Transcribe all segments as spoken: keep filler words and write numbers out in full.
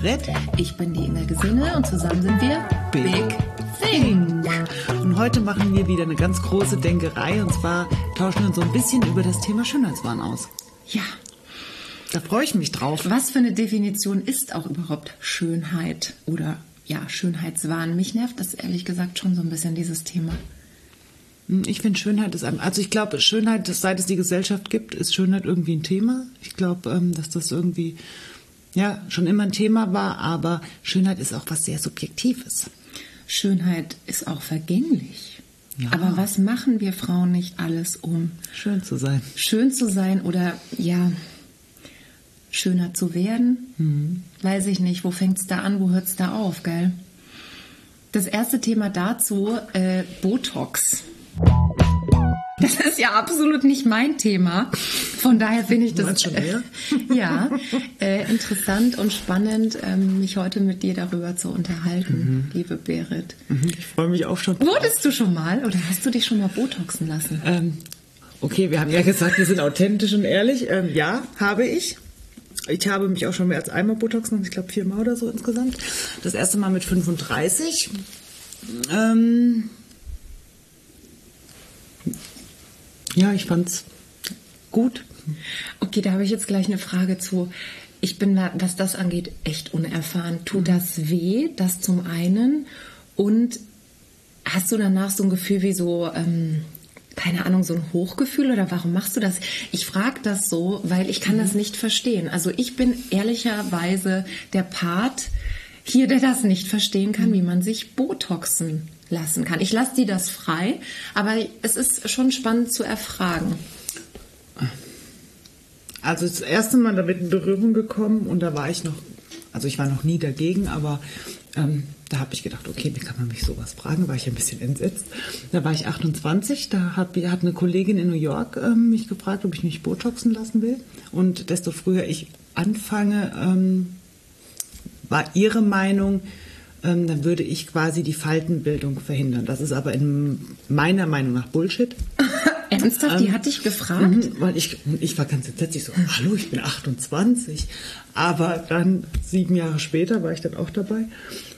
Barrett. Ich bin die Inga Gesinge und zusammen sind wir Big, Big Think. Und heute machen wir wieder eine ganz große Denkerei. Und zwar tauschen wir uns so ein bisschen über das Thema Schönheitswahn aus. Ja. Da freue ich mich drauf. Was für eine Definition ist auch überhaupt Schönheit oder ja, Schönheitswahn? Mich nervt das ehrlich gesagt schon so ein bisschen, dieses Thema. Ich finde, Schönheit ist ein, also ich glaube, Schönheit, seit es die Gesellschaft gibt, ist Schönheit irgendwie ein Thema. Ich glaube, dass das irgendwie, ja, schon immer ein Thema war, aber Schönheit ist auch was sehr Subjektives. Schönheit ist auch vergänglich. Ja. Aber was machen wir Frauen nicht alles, um schön zu sein? Schön zu sein oder, ja, schöner zu werden? Mhm. Weiß ich nicht. Wo fängt es da an, wo hört es da auf, gell? Das erste Thema dazu, äh, Botox. Das ist ja absolut nicht mein Thema. Von daher finde ich das schon äh, ja äh, interessant und spannend, ähm, mich heute mit dir darüber zu unterhalten, mhm. liebe Berit. Mhm, ich freue mich auch schon. Wurdest du schon mal oder hast du dich schon mal botoxen lassen? Ähm, okay, wir haben ja gesagt, wir sind authentisch und ehrlich. Ähm, ja, habe ich. Ich habe mich auch schon mehr als einmal botoxen lassen, ich glaube viermal oder so insgesamt. Das erste Mal mit fünfunddreißig. Ähm, Ja, ich fand's gut. Okay, da habe ich jetzt gleich eine Frage zu. Ich bin, da, was das angeht, echt unerfahren. Tut das weh, das zum einen? Und hast du danach so ein Gefühl wie so, ähm, keine Ahnung, so ein Hochgefühl? Oder warum machst du das? Ich frage das so, weil ich kann mhm. das nicht verstehen. Also ich bin ehrlicherweise der Part hier, der das nicht verstehen kann, wie man sich botoxen lassen kann. Ich lasse die das frei, aber es ist schon spannend zu erfragen. Also das erste Mal damit in Berührung gekommen und da war ich noch, also ich war noch nie dagegen, aber ähm, da habe ich gedacht, okay, wie kann man mich sowas fragen? War ich ein bisschen entsetzt. Da war ich achtundzwanzig, da hat, hat eine Kollegin in New York ähm, mich gefragt, ob ich mich botoxen lassen will. Und desto früher ich anfange, ähm, war ihre Meinung, ähm, dann würde ich quasi die Faltenbildung verhindern. Das ist aber in meiner Meinung nach Bullshit. Ernsthaft? Die ähm, hat dich gefragt? Mhm, weil ich, ich war ganz entsetzt. Ich so, hallo, ich bin achtundzwanzig. Aber dann, sieben Jahre später, war ich dann auch dabei.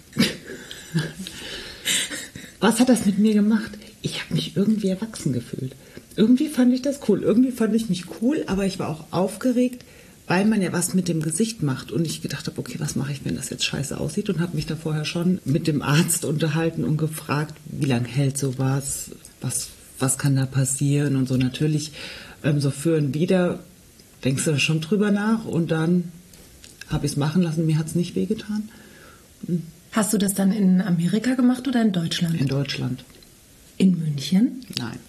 Was hat das mit mir gemacht? Ich habe mich irgendwie erwachsen gefühlt. Irgendwie fand ich das cool. Irgendwie fand ich mich cool, aber ich war auch aufgeregt, weil man ja was mit dem Gesicht macht. Und ich gedacht habe, okay, was mache ich, wenn das jetzt scheiße aussieht? Und habe mich da vorher schon mit dem Arzt unterhalten und gefragt, wie lange hält sowas? Was, was kann da passieren? Und so natürlich, ähm, so für und wieder denkst du da schon drüber nach. Und dann habe ich es machen lassen. Mir hat es nicht wehgetan. Hm. Hast du das dann in Amerika gemacht oder in Deutschland? In Deutschland. In München? Nein.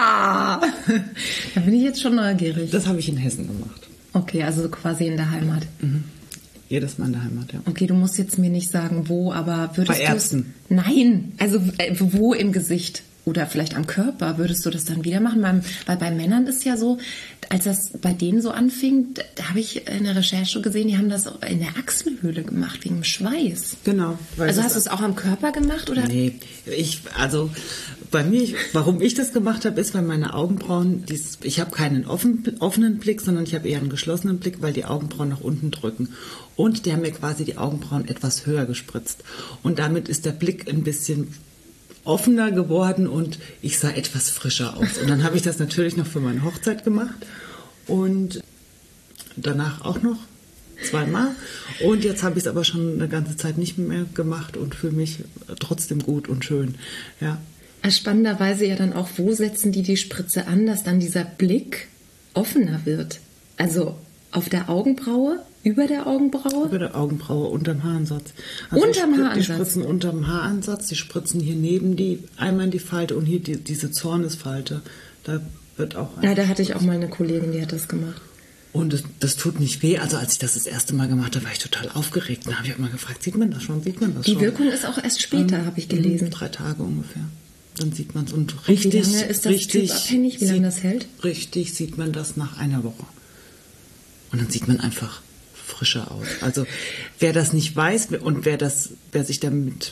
Ah, da bin ich jetzt schon neugierig. Das habe ich in Hessen gemacht. Okay, also quasi in der Heimat. Mhm. Jedes Mal in der Heimat, ja. Okay, du musst jetzt mir nicht sagen, wo, aber würdest du... Bei Ärzten? Nein, also äh, wo im Gesicht oder vielleicht am Körper würdest du das dann wieder machen? Weil, weil bei Männern ist ja so, als das bei denen so anfing, da, da habe ich in der Recherche gesehen, die haben das in der Achselhöhle gemacht, wegen dem Schweiß. Genau. Also hast du es auch am Körper gemacht, oder? Nee, ich, also... Bei mir, warum ich das gemacht habe, ist, weil meine Augenbrauen, dies, ich habe keinen offen, offenen Blick, sondern ich habe eher einen geschlossenen Blick, weil die Augenbrauen nach unten drücken. Und die haben mir quasi die Augenbrauen etwas höher gespritzt. Und damit ist der Blick ein bisschen offener geworden und ich sah etwas frischer aus. Und dann habe ich das natürlich noch für meine Hochzeit gemacht und danach auch noch zweimal. Und jetzt habe ich es aber schon eine ganze Zeit nicht mehr gemacht und fühle mich trotzdem gut und schön, ja. Spannenderweise ja dann auch, wo setzen die die Spritze an, dass dann dieser Blick offener wird? Also auf der Augenbraue, über der Augenbraue? Über der Augenbraue, unterm Haaransatz. Also unterm die, Haaransatz? Die spritzen unterm Haaransatz, die spritzen hier neben die, einmal in die Falte und hier die, diese Zornesfalte. Da wird auch... Ja, da hatte ich auch mal eine Kollegin, die hat das gemacht. Und das, das tut nicht weh. Also als ich das das erste Mal gemacht habe, war ich total aufgeregt. Dann habe ich auch mal gefragt, sieht man das schon, sieht man das die schon? Die Wirkung ist auch erst später, ähm, habe ich gelesen. Drei Tage ungefähr. Dann sieht man es und richtig, und wie lange ist das richtig, typabhängig, wie lange das hält? Richtig sieht man das nach einer Woche. Und dann sieht man einfach frischer aus. Also wer das nicht weiß und wer das, wer sich damit,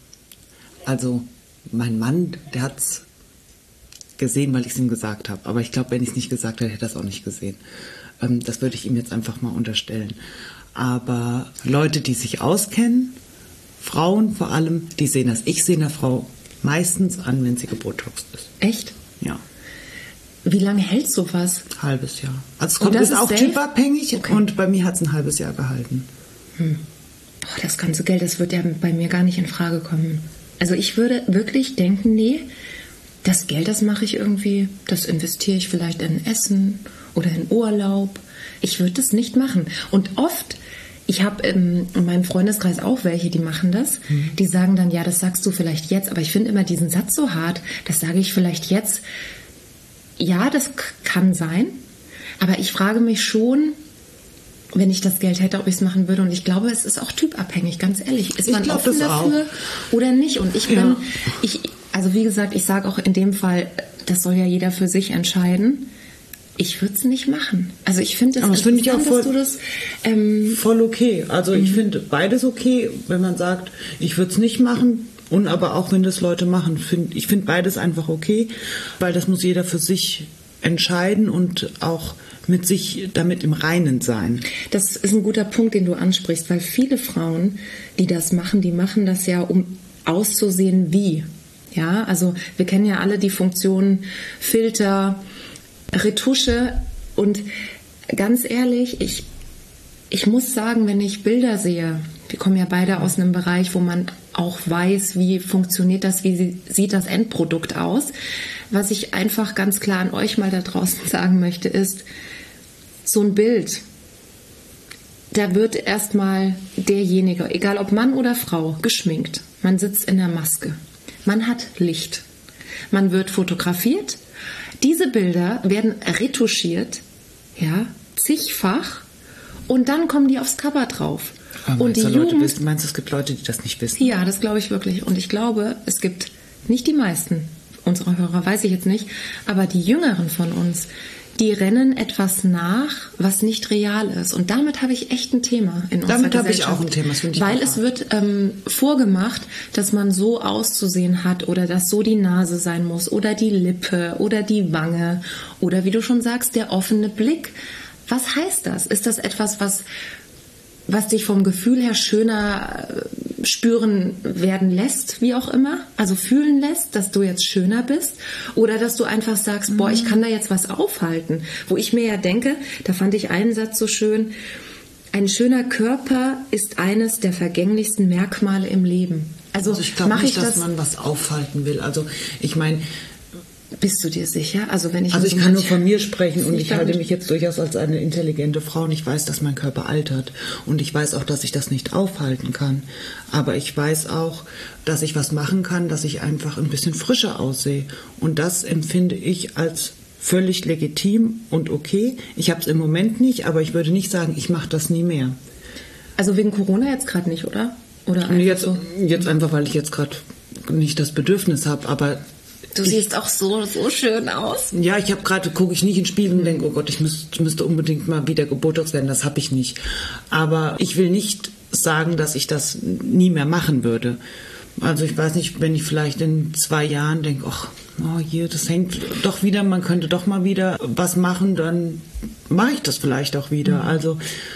also mein Mann, der hat es gesehen, weil ich es ihm gesagt habe. Aber ich glaube, wenn ich es nicht gesagt hätte, hätte er es auch nicht gesehen. Ähm, das würde ich ihm jetzt einfach mal unterstellen. Aber Leute, die sich auskennen, Frauen vor allem, die sehen das. Ich sehe eine Frau meistens an, wenn sie gebotoxt ist. Echt? Ja. Wie lange hält sowas? Halbes Jahr. Also es kommt ist auch safe? Typabhängig okay. Und bei mir hat es ein halbes Jahr gehalten. Hm. Boah, das ganze Geld, das wird ja bei mir gar nicht in Frage kommen. Also ich würde wirklich denken, nee, das Geld, das mache ich irgendwie, das investiere ich vielleicht in Essen oder in Urlaub. Ich würde das nicht machen. Und oft, ich habe in meinem Freundeskreis auch welche, die machen das. Mhm. Die sagen dann, ja, das sagst du vielleicht jetzt. Aber ich finde immer diesen Satz so hart, das sage ich vielleicht jetzt. Ja, das kann sein. Aber ich frage mich schon, wenn ich das Geld hätte, ob ich es machen würde. Und ich glaube, es ist auch typabhängig, ganz ehrlich. Ist man offen dafür oder nicht? Und ich bin, ja. ich, also wie gesagt, ich sage auch in dem Fall, das soll ja jeder für sich entscheiden. Ich würde es nicht machen. Also ich finde das, find ich auch voll, dass du das ähm, voll okay. Also ich finde beides okay, wenn man sagt, ich würde es nicht machen. Und aber auch wenn das Leute machen, find, ich finde beides einfach okay, weil das muss jeder für sich entscheiden und auch mit sich damit im Reinen sein. Das ist ein guter Punkt, den du ansprichst, weil viele Frauen, die das machen, die machen das ja, um auszusehen wie. Ja, also wir kennen ja alle die Funktionen Filter, Retusche und ganz ehrlich, ich, ich muss sagen, wenn ich Bilder sehe, wir kommen ja beide aus einem Bereich, wo man auch weiß, wie funktioniert das, wie sieht das Endprodukt aus. Was ich einfach ganz klar an euch mal da draußen sagen möchte, ist, so ein Bild, da wird erstmal derjenige, egal ob Mann oder Frau, geschminkt. Man sitzt in der Maske. Man hat Licht. Man wird fotografiert. Diese Bilder werden retuschiert, ja, zigfach, und dann kommen die aufs Cover drauf. Aber und die Leute Jugend, wissen, meinst du, es gibt Leute, die das nicht wissen? Ja, das glaube ich wirklich. Und ich glaube, es gibt nicht die meisten unserer Hörer, weiß ich jetzt nicht, aber die Jüngeren von uns, die rennen etwas nach, was nicht real ist. Und damit habe ich echt ein Thema in unserer damit Gesellschaft. Damit habe ich auch ein Thema. Das finde ich Weil es wird ähm, vorgemacht, dass man so auszusehen hat oder dass so die Nase sein muss oder die Lippe oder die Wange oder wie du schon sagst, der offene Blick. Was heißt das? Ist das etwas, was, was dich vom Gefühl her schöner spüren werden lässt, wie auch immer? Also fühlen lässt, dass du jetzt schöner bist? Oder dass du einfach sagst, boah, ich kann da jetzt was aufhalten? Wo ich mir ja denke, da fand ich einen Satz so schön, ein schöner Körper ist eines der vergänglichsten Merkmale im Leben. Also, also ich glaube nicht, ich dass das, man was aufhalten will. Also ich meine, bist du dir sicher? Also wenn ich also ich so kann nur von mir sprechen und ich halte damit. mich jetzt durchaus als eine intelligente Frau und ich weiß, dass mein Körper altert und ich weiß auch, dass ich das nicht aufhalten kann. Aber ich weiß auch, dass ich was machen kann, dass ich einfach ein bisschen frischer aussehe. Und das empfinde ich als völlig legitim und okay. Ich habe es im Moment nicht, aber ich würde nicht sagen, ich mache das nie mehr. Also wegen Corona jetzt gerade nicht, oder? Oder einfach jetzt, so? jetzt einfach, weil ich jetzt gerade nicht das Bedürfnis habe, aber du ich, siehst auch so, so schön aus. Ja, ich habe gerade, gucke ich nicht ins Spiegel und denke, oh Gott, ich müsste, müsste unbedingt mal wieder gebotoxt werden. Das habe ich nicht. Aber ich will nicht sagen, dass ich das nie mehr machen würde. Also ich weiß nicht, wenn ich vielleicht in zwei Jahren denke, ach, oh, hier, das hängt doch wieder, man könnte doch mal wieder was machen, dann mache ich das vielleicht auch wieder. Mhm. Also,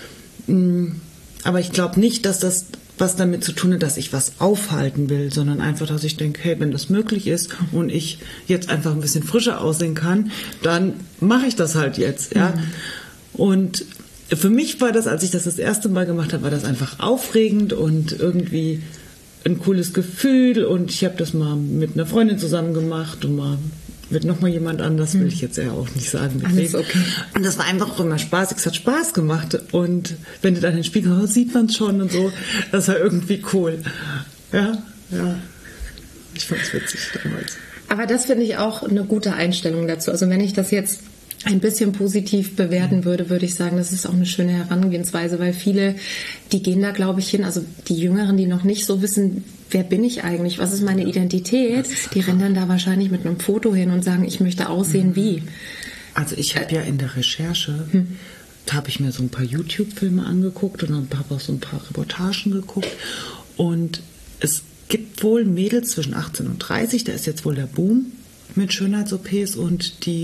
mh, aber ich glaube nicht, dass das was damit zu tun hat, dass ich was aufhalten will, sondern einfach, dass ich denke, hey, wenn das möglich ist und ich jetzt einfach ein bisschen frischer aussehen kann, dann mache ich das halt jetzt. Ja. Mhm. Und für mich war das, als ich das das erste Mal gemacht habe, war das einfach aufregend und irgendwie ein cooles Gefühl und ich habe das mal mit einer Freundin zusammen gemacht und mal mit nochmal jemand anders, will ich jetzt ja auch nicht sagen. Mit Alles okay. Und das war einfach auch immer spaßig, es hat Spaß gemacht. Und wenn du dann den Spiegel hast, sieht man es schon und so. Das war irgendwie cool. Ja, ja. Ich fand es witzig damals. Aber das finde ich auch eine gute Einstellung dazu. Also wenn ich das jetzt ein bisschen positiv bewerten würde, würde ich sagen, das ist auch eine schöne Herangehensweise, weil viele, die gehen da, glaube ich, hin, also die Jüngeren, die noch nicht so wissen, wer bin ich eigentlich, was ist meine Identität, die rennen dann da wahrscheinlich mit einem Foto hin und sagen, ich möchte aussehen mhm. wie. Also ich habe ja in der Recherche, hm. da habe ich mir so ein paar YouTube-Filme angeguckt und dann habe auch so ein paar Reportagen geguckt und es gibt wohl Mädels zwischen achtzehn und dreißig, da ist jetzt wohl der Boom mit Schönheits-O Ps und die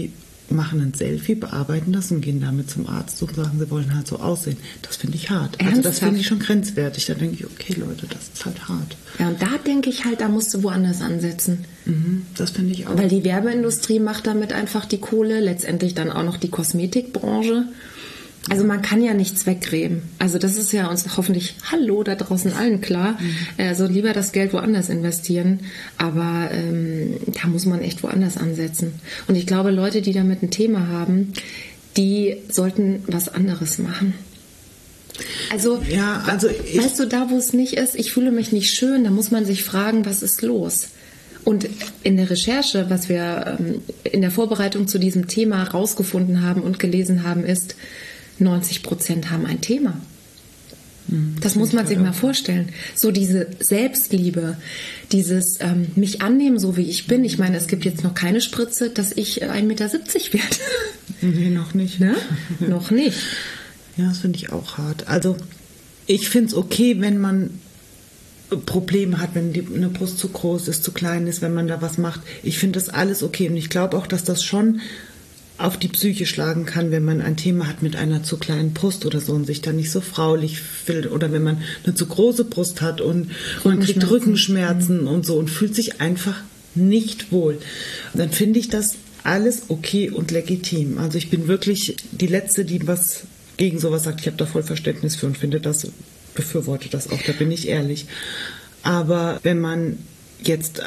machen ein Selfie, bearbeiten das und gehen damit zum Arzt und sagen, sie wollen halt so aussehen. Das finde ich hart. Ernsthaft? Also das finde ich schon grenzwertig. Da denke ich, okay Leute, das ist halt hart. Ja, und da denke ich halt, da musst du woanders ansetzen. Mhm, das finde ich auch. Weil die Werbeindustrie macht damit einfach die Kohle, letztendlich dann auch noch die Kosmetikbranche. Also man kann ja nichts wegreden. Also das ist ja uns hoffentlich, hallo, da draußen allen klar. Mhm. Also lieber das Geld woanders investieren. Aber ähm, da muss man echt woanders ansetzen. Und ich glaube, Leute, die damit ein Thema haben, die sollten was anderes machen. Also, ja, also ich, weißt du, da wo es nicht ist, ich fühle mich nicht schön, da muss man sich fragen, was ist los? Und in der Recherche, was wir ähm, in der Vorbereitung zu diesem Thema rausgefunden haben und gelesen haben, ist, neunzig Prozent haben ein Thema. Das muss man sich mal vorstellen. So diese Selbstliebe, dieses ähm, mich annehmen, so wie ich bin. Ich meine, es gibt jetzt noch keine Spritze, dass ich ein Meter siebzig werde. Nee, noch nicht. Ne? Noch nicht. Ja, das finde ich auch hart. Also ich finde es okay, wenn man Probleme hat, wenn die, eine Brust zu groß ist, zu klein ist, wenn man da was macht. Ich finde das alles okay. Und ich glaube auch, dass das schon auf die Psyche schlagen kann, wenn man ein Thema hat mit einer zu kleinen Brust oder so und sich dann nicht so fraulich fühlt oder wenn man eine zu große Brust hat und man kriegt Rückenschmerzen und so und fühlt sich einfach nicht wohl. Dann finde ich das alles okay und legitim. Also ich bin wirklich die Letzte, die was gegen sowas sagt. Ich habe da voll Verständnis für und finde das, befürworte das auch, da bin ich ehrlich. Aber wenn man jetzt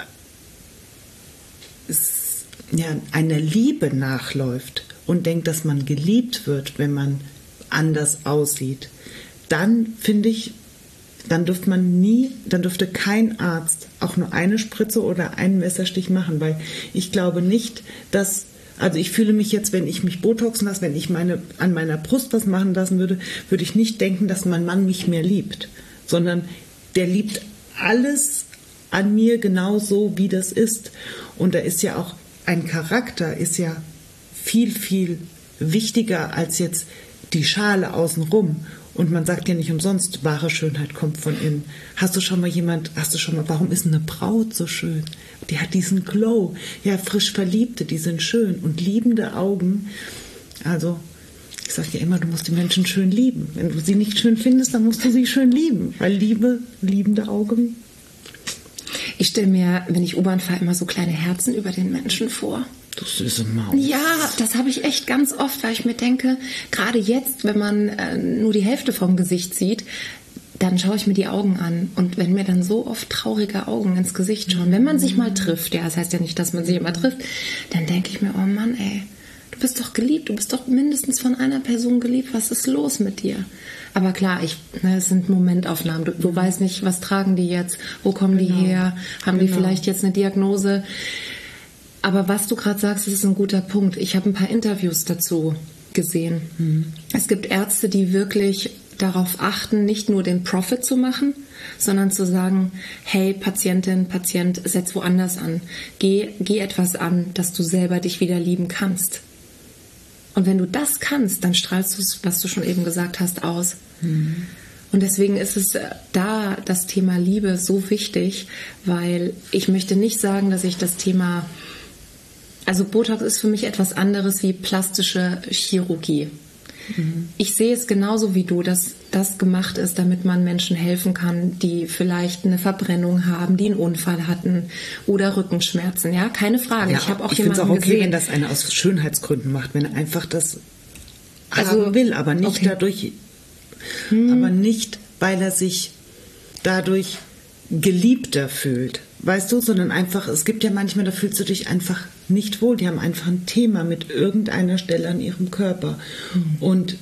ja, einer Liebe nachläuft und denkt, dass man geliebt wird, wenn man anders aussieht, dann finde ich, dann dürfte man nie, dann dürfte kein Arzt auch nur eine Spritze oder einen Messerstich machen, weil ich glaube nicht, dass, also ich fühle mich jetzt, wenn ich mich botoxen lasse, wenn ich meine, an meiner Brust was machen lassen würde, würde ich nicht denken, dass mein Mann mich mehr liebt, sondern der liebt alles an mir genauso, wie das ist. Und da ist ja auch ein Charakter ist ja viel, viel wichtiger als jetzt die Schale außenrum. Und man sagt ja nicht umsonst, wahre Schönheit kommt von innen. Hast du schon mal jemand, hast du schon mal, warum ist eine Braut so schön? Die hat diesen Glow. Ja, frisch Verliebte, die sind schön und liebende Augen. Also, ich sage ja immer, du musst die Menschen schön lieben. Wenn du sie nicht schön findest, dann musst du sie schön lieben. Weil Liebe, liebende Augen. Ich stelle mir, wenn ich U-Bahn fahre, immer so kleine Herzen über den Menschen vor. Du süße Maus. Ja, das habe ich echt ganz oft, weil ich mir denke, gerade jetzt, wenn man äh, nur die Hälfte vom Gesicht sieht, dann schaue ich mir die Augen an. Und wenn mir dann so oft traurige Augen ins Gesicht schauen, wenn man sich mal trifft, ja, das heißt ja nicht, dass man sich immer trifft, dann denke ich mir, oh Mann, ey, du bist doch geliebt, du bist doch mindestens von einer Person geliebt, was ist los mit dir? Aber klar, ich, ne, es sind Momentaufnahmen. Du, du weißt nicht, was tragen die jetzt, wo kommen genau. die her, haben genau. die vielleicht jetzt eine Diagnose? Aber was du gerade sagst, ist ein guter Punkt. Ich habe ein paar Interviews dazu gesehen. Mhm. Es gibt Ärzte, die wirklich darauf achten, nicht nur den Profit zu machen, sondern zu sagen, hey Patientin, Patient, setz woanders an. Geh, geh etwas an, dass du selber dich wieder lieben kannst. Und wenn du das kannst, dann strahlst du es, was du schon eben gesagt hast, aus. Mhm. Und deswegen ist es da das Thema Liebe so wichtig, weil ich möchte nicht sagen, dass ich das Thema, also Botox ist für mich etwas anderes wie plastische Chirurgie. Mhm. Ich sehe es genauso wie du, dass das gemacht ist, damit man Menschen helfen kann, die vielleicht eine Verbrennung haben, die einen Unfall hatten oder Rückenschmerzen. Ja, keine Frage. Ja, ich habe auch ich finde es auch okay, gesehen, wenn das einer aus Schönheitsgründen macht, wenn er einfach das also, haben will, aber nicht okay. dadurch, hm. aber nicht, weil er sich dadurch geliebter fühlt. Weißt du, sondern einfach, es gibt ja manchmal, da fühlst du dich einfach nicht wohl. Die haben einfach ein Thema mit irgendeiner Stelle an ihrem Körper. Mhm. Und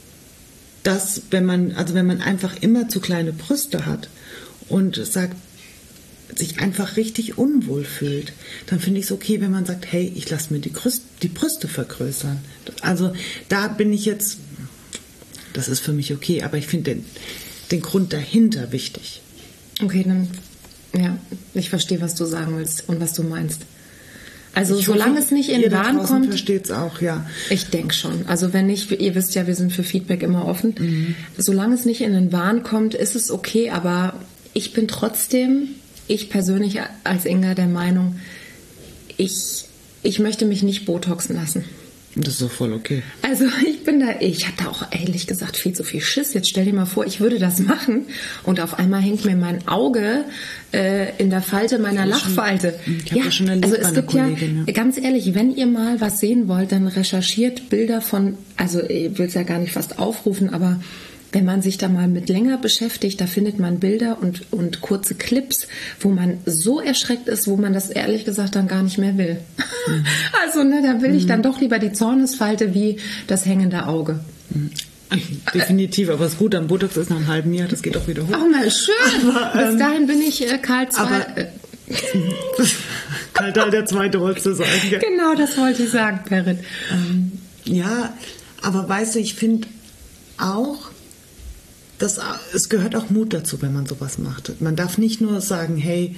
das, wenn man, also wenn man einfach immer zu kleine Brüste hat und sagt, sich einfach richtig unwohl fühlt, dann finde ich es okay, wenn man sagt, hey, ich lasse mir die, Brüste, die Brüste vergrößern. Also da bin ich jetzt, das ist für mich okay, aber ich finde den, den Grund dahinter wichtig. Okay, dann ja, ich verstehe, was du sagen willst und was du meinst. Also ich solange hoffe, es nicht in den Wahn kommt... versteht es auch, ja. Ich denke schon. Also wenn nicht, ihr wisst ja, wir sind für Feedback immer offen. Mhm. Solange es nicht in den Wahn kommt, ist es okay. Aber ich bin trotzdem, ich persönlich als Inga der Meinung, ich, ich möchte mich nicht botoxen lassen. Das ist doch voll okay. Also ich bin da, ich habe da auch ehrlich gesagt viel zu viel Schiss. Jetzt stell dir mal vor, ich würde das machen und auf einmal hängt mir mein Auge äh, in der Falte meiner Lachfalte. Ich habe ja, ja schon erlebt, also es gibt Kollegin, ja, ja, ganz ehrlich, wenn ihr mal was sehen wollt, dann recherchiert Bilder von, also ich will es ja gar nicht fast aufrufen, aber wenn man sich da mal mit länger beschäftigt, da findet man Bilder und, und kurze Clips, wo man so erschreckt ist, wo man das ehrlich gesagt dann gar nicht mehr will. Mhm. Also ne, da will ich dann doch lieber die Zornesfalte wie das hängende Auge. Mhm. Definitiv, aber das Gute am Botox ist nach einem halben Jahr, das geht auch wieder hoch. Oh, mal schön. Aber, ähm, bis dahin bin ich äh, Karl zwei. Aber, äh, Karl Teil der Zweite wolltest du sagen. Gell? Genau, das wollte ich sagen, Berit. Ähm, ja, aber weißt du, ich finde auch, Das, es gehört auch Mut dazu, wenn man sowas macht. Man darf nicht nur sagen, hey,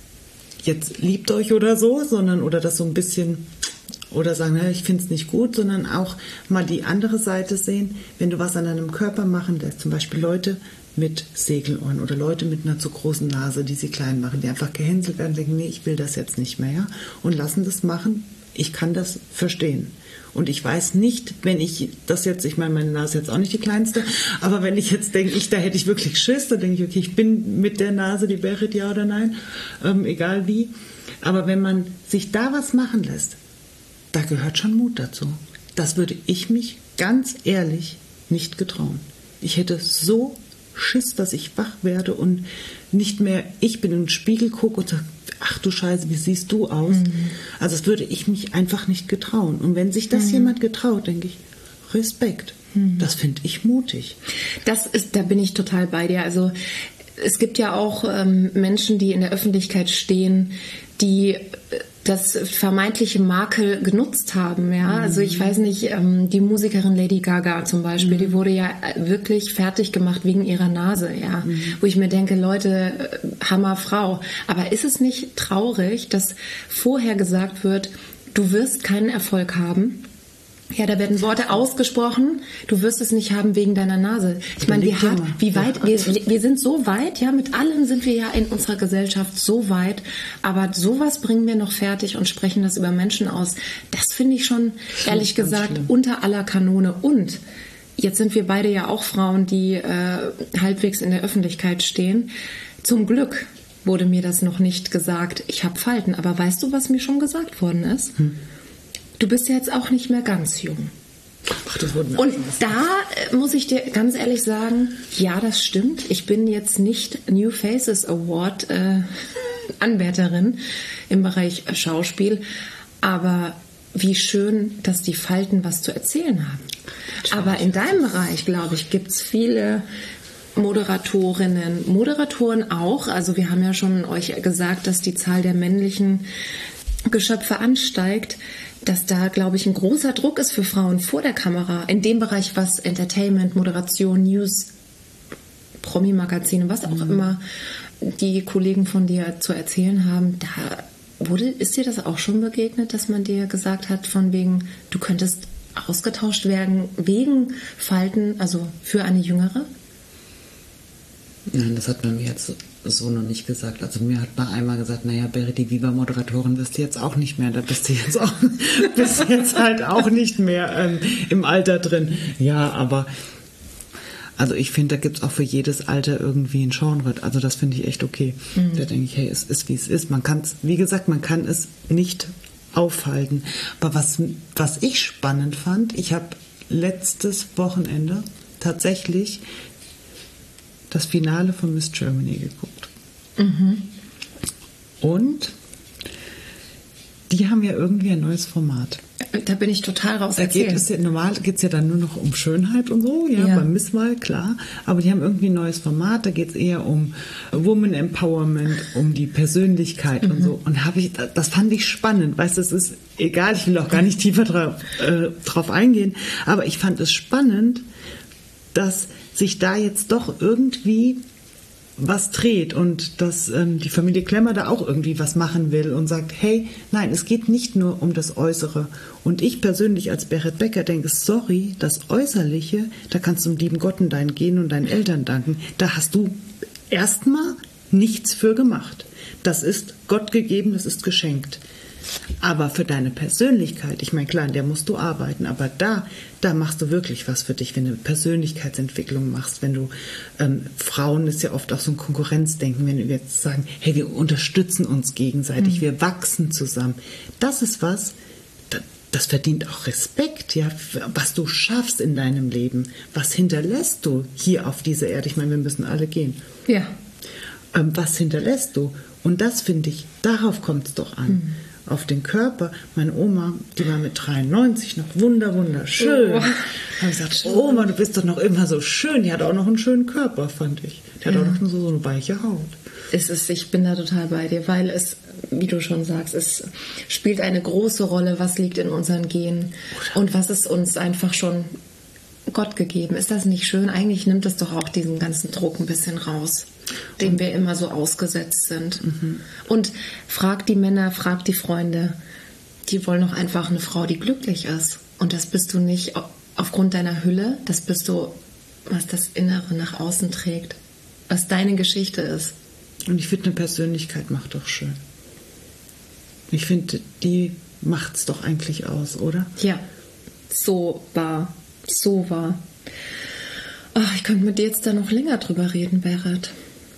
jetzt liebt euch oder so, sondern oder das so ein bisschen oder sagen, hey, ich finde es nicht gut, sondern auch mal die andere Seite sehen, wenn du was an deinem Körper machen lässt, zum Beispiel Leute mit Segelohren oder Leute mit einer zu großen Nase, die sie klein machen, die einfach gehänselt werden, denken, nee, ich will das jetzt nicht mehr, ja? Und lassen das machen. Ich kann das verstehen. Und ich weiß nicht, wenn ich das jetzt, ich meine, meine Nase ist jetzt auch nicht die kleinste, aber wenn ich jetzt denke, ich, da hätte ich wirklich Schiss, dann denke ich, okay, ich bin mit der Nase die Berit, ja oder nein, ähm, egal wie. Aber wenn man sich da was machen lässt, da gehört schon Mut dazu. Das würde ich mich ganz ehrlich nicht getrauen. Ich hätte so Schiss, dass ich wach werde und nicht mehr, ich bin in den Spiegel gucke und sage, ach du Scheiße, wie siehst du aus? Mhm. Also das würde ich mich einfach nicht getrauen. Und wenn sich das mhm. jemand getraut, denke ich, Respekt. Mhm. Das finde ich mutig. Das ist, da bin ich total bei dir. Also es gibt ja auch ähm, Menschen, die in der Öffentlichkeit stehen, die das vermeintliche Makel genutzt haben, ja. Mhm. Also ich weiß nicht, ähm, die Musikerin Lady Gaga zum Beispiel, mhm. die wurde ja wirklich fertig gemacht wegen ihrer Nase, ja. Mhm. Wo ich mir denke, Leute, Hammerfrau. Aber ist es nicht traurig, dass vorher gesagt wird, du wirst keinen Erfolg haben? Ja, da werden Worte ausgesprochen, du wirst es nicht haben wegen deiner Nase. Ich meine, wie hart, wie weit, wir, wir sind so weit, ja, mit allem sind wir ja in unserer Gesellschaft so weit, aber sowas bringen wir noch fertig und sprechen das über Menschen aus. Das finde ich schon, ehrlich gesagt, unter aller Kanone. Und jetzt sind wir beide ja auch Frauen, die äh, halbwegs in der Öffentlichkeit stehen. Zum Glück wurde mir das noch nicht gesagt, ich habe Falten. Aber weißt du, was mir schon gesagt worden ist? Hm. Du bist ja jetzt auch nicht mehr ganz jung. Ach, das wurde mir Und da äh, muss ich dir ganz ehrlich sagen, ja, das stimmt. Ich bin jetzt nicht New Faces Award äh, Anwärterin im Bereich Schauspiel, aber wie schön, dass die Falten was zu erzählen haben. Aber in deinem Bereich, glaube ich, gibt es viele Moderatorinnen, Moderatoren auch. Also wir haben ja schon euch gesagt, dass die Zahl der männlichen Geschöpfe ansteigt, dass da, glaube ich, ein großer Druck ist für Frauen vor der Kamera, in dem Bereich, was Entertainment, Moderation, News, Promi-Magazine, was auch mhm. immer die Kollegen von dir zu erzählen haben. Da wurde, ist dir das auch schon begegnet, dass man dir gesagt hat, von wegen, du könntest ausgetauscht werden wegen Falten, also für eine Jüngere? Nein, das hat man mir jetzt so noch nicht gesagt. Also mir hat man einmal gesagt, naja, Berit, die Viva-Moderatorin bist du jetzt auch nicht mehr. Da bist du jetzt auch, bist du jetzt halt auch nicht mehr ähm, im Alter drin. Ja, aber also ich finde, da gibt es auch für jedes Alter irgendwie ein Genre. Also das finde ich echt okay. Mhm. Da denke ich, hey, es ist, wie es ist. Man kann es, wie gesagt, man kann es nicht aufhalten. Aber was, was ich spannend fand, ich habe letztes Wochenende tatsächlich das Finale von Miss Germany geguckt. Mhm. Und die haben ja irgendwie ein neues Format. Da bin ich total raus. Da geht es ja, normal geht es ja dann nur noch um Schönheit und so, ja, ja. beim Misswahl, klar. Aber die haben irgendwie ein neues Format, da geht es eher um Woman Empowerment, um die Persönlichkeit mhm. und so. Und habe ich, das fand ich spannend, weißt du, es ist egal, ich will auch gar nicht tiefer drauf, äh, drauf eingehen, aber ich fand es spannend, dass sich da jetzt doch irgendwie was dreht und dass ähm, die Familie Klemmer da auch irgendwie was machen will und sagt, hey, nein, es geht nicht nur um das Äußere. Und ich persönlich als Berit Becker denke, sorry, das Äußerliche, da kannst du dem lieben Gott und deinen Genen und deinen Eltern danken. Da hast du erstmal nichts für gemacht. Das ist Gott gegeben, das ist geschenkt. Aber für deine Persönlichkeit, ich meine, klar, an der musst du arbeiten, aber da, da machst du wirklich was für dich, wenn du Persönlichkeitsentwicklung machst, wenn du, ähm, Frauen ist ja oft auch so ein Konkurrenzdenken, wenn wir jetzt sagen, hey, wir unterstützen uns gegenseitig, mhm. wir wachsen zusammen. Das ist was, das, das verdient auch Respekt, ja, was du schaffst in deinem Leben, was hinterlässt du hier auf dieser Erde, ich meine, wir müssen alle gehen. Ja. Ähm, was hinterlässt du? Und das finde ich, darauf kommt es doch an. Mhm. Auf den Körper. Meine Oma, die war mit dreiundneunzig noch wunder, wunderschön. Oh. Da habe ich gesagt, Oma, du bist doch noch immer so schön. Die hat auch noch einen schönen Körper, fand ich. Die hat ja. auch noch so, so eine weiche Haut. Es ist, ich bin da total bei dir, weil es, wie du schon sagst, es spielt eine große Rolle, was liegt in unseren Genen und was ist uns einfach schon Gott gegeben. Ist das nicht schön? Eigentlich nimmt es doch auch diesen ganzen Druck ein bisschen raus, dem wir immer so ausgesetzt sind. Mhm. Und frag die Männer, frag die Freunde, die wollen doch einfach eine Frau, die glücklich ist. Und das bist du nicht aufgrund deiner Hülle, das bist du, was das Innere nach außen trägt, was deine Geschichte ist. Und ich finde, eine Persönlichkeit macht doch schön. Ich finde, die macht's doch eigentlich aus, oder? Ja, so wahr. So wahr. Ach, ich könnte mit dir jetzt da noch länger drüber reden, Berit.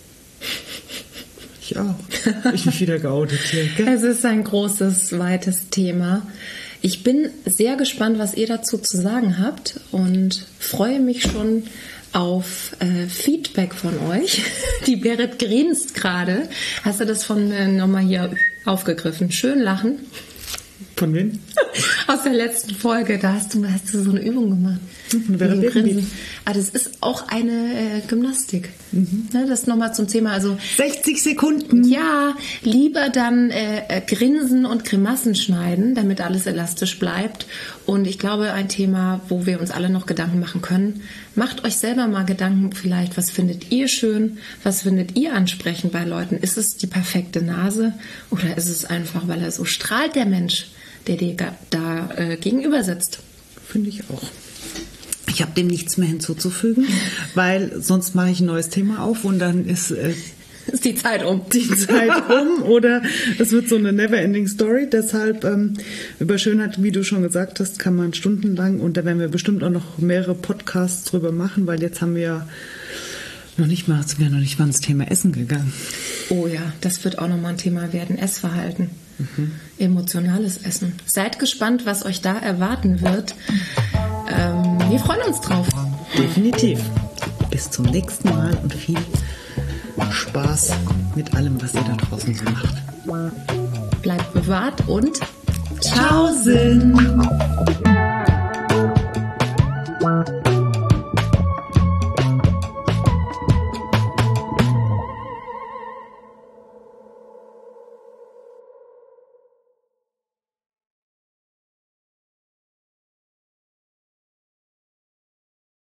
Ich auch. Ich bin wieder geoutet hier. Gell? Es ist ein großes, weites Thema. Ich bin sehr gespannt, was ihr dazu zu sagen habt und freue mich schon auf äh, Feedback von euch. Die Berit grinst gerade. Hast du das von äh, nochmal hier aufgegriffen? Schön lachen. Von wem? Aus der letzten Folge, da hast du, hast du so eine Übung gemacht. Mhm, ah, das ist auch eine äh, Gymnastik. Mhm. Ne, das nochmal zum Thema. Also sechzig Sekunden. Ja, lieber dann äh, grinsen und Grimassen schneiden, damit alles elastisch bleibt. Und ich glaube, ein Thema, wo wir uns alle noch Gedanken machen können. Macht euch selber mal Gedanken vielleicht, was findet ihr schön, was findet ihr ansprechend bei Leuten? Ist es die perfekte Nase oder ist es einfach, weil er so strahlt, der Mensch, der dir da äh, gegenüber sitzt? Finde ich auch. Ich habe dem nichts mehr hinzuzufügen, weil sonst mache ich ein neues Thema auf und dann ist, äh, ist die Zeit um. Die Zeit um oder es wird so eine never-ending Story. Deshalb ähm, über Schönheit, wie du schon gesagt hast, kann man stundenlang und da werden wir bestimmt auch noch mehrere Podcasts drüber machen, weil jetzt haben wir ja noch nicht mal, sind wir noch nicht mal ins Thema Essen gegangen. Oh ja, das wird auch nochmal ein Thema werden. Essverhalten. Mhm. Emotionales Essen. Seid gespannt, was euch da erwarten wird. Ähm, wir freuen uns drauf. Definitiv. Bis zum nächsten Mal und viel Spaß mit allem, was ihr da draußen so macht. Bleibt bewahrt und Tschaußen!